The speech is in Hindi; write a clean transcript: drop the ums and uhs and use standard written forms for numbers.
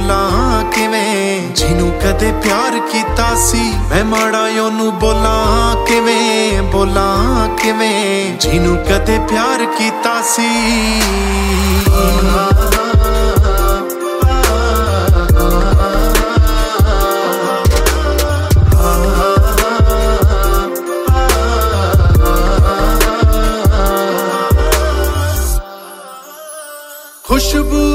बोला किवें जिन्नू कदे प्यार कीता सी मैं माड़ा ओनू बोला किवें जिन्नू कदे प्यार कीता सी। खुशबू